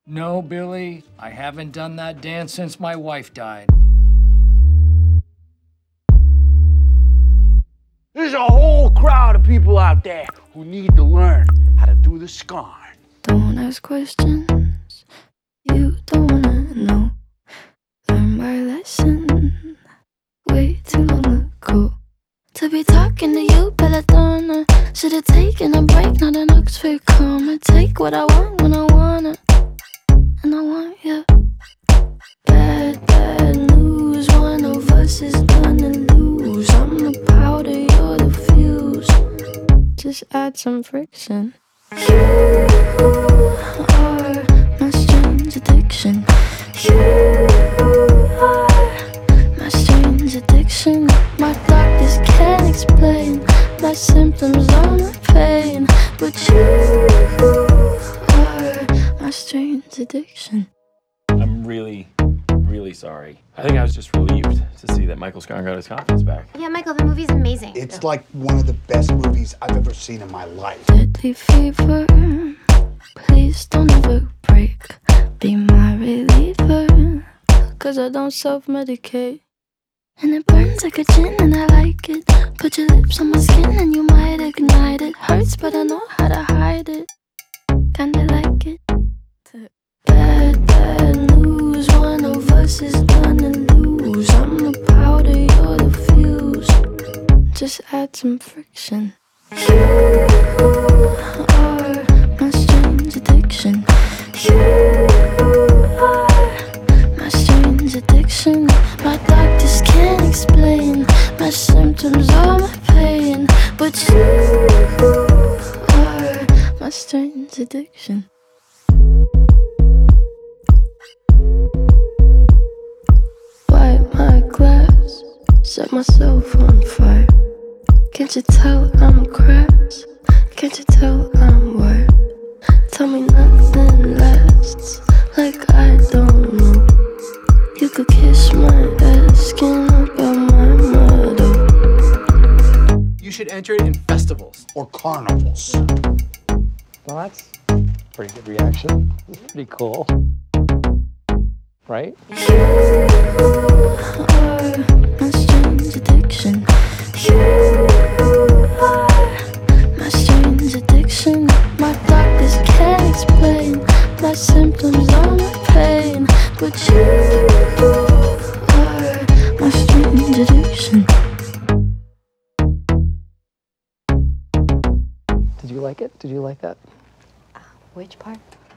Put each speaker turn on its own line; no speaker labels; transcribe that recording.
No, Billy, I haven't done that dance since my wife died.
There's a whole crowd of people out there who need to learn how to do the scarn.
Don't ask questions you don't wanna know. Learn my lesson way too long ago. To be talking to you, Belladonna. Should've taken a break, not an Oxford comma. Take what I want when I want it, and I want you. Bad, bad news. One of us is gonna lose. I'm the powder, you're the fuse. Just add some friction. You are my strange addiction. You are my strange addiction. My doctors can't explain my symptoms or my pain, but you are my strange addiction.
I'm really sorry. I think I was just relieved to see that Michael Scarn got his confidence back.
Yeah, Michael, the movie's amazing.
It's like one of the best movies I've ever seen in my life.
Deadly fever, please don't ever break. Be my reliever, 'cause I don't self-medicate. And it burns like a gin and I like it. Put your lips on my skin and you might ignite it. Hurts but I know how to hide it. Kinda like it. Bad, bad news. One of us is gonna lose. I'm the powder, you're the fuse. Just add some friction. You are my strange addiction. You are my strange addiction. My doctors can't explain my symptoms or my pain, but you are my strange addiction. Wipe my glass, set myself on fire. Can't you tell I'm cracked? Can't you tell I'm wired? Tell me nothing lasts, like I don't know. You could kiss my ass, skin about my motto.
You should enter it in festivals.
Or carnivals.
Well, that's a pretty good reaction. It's pretty cool. Right?
You are my strange addiction. You are my strange addiction. My doctors can't explain my symptoms or my pain, but you are my strange addiction.
Did you like it? Did you like that?
Which part?